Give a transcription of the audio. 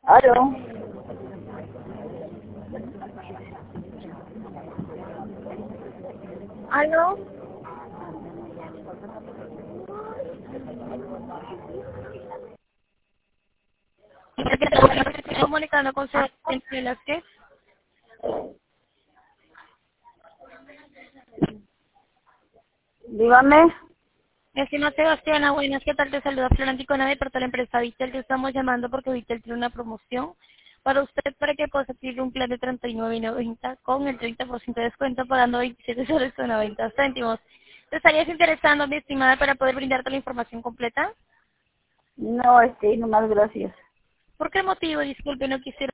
¿Aló? ¿Aló? Estoy comunicando con su asistente Velázquez. Dígame. Estimado Sebastián, buenas, ¿qué tal? Te saluda Floranticona de parte de la empresa Vitel. Te estamos llamando porque Vitel tiene una promoción para usted para que pueda adquirir un plan de 39.90 con el 30% de descuento pagando 27 soles con 90 céntimos. ¿Te estarías interesando, mi estimada, para poder brindarte la información completa? No, nomás gracias. ¿Por qué motivo? Disculpe, no quisiera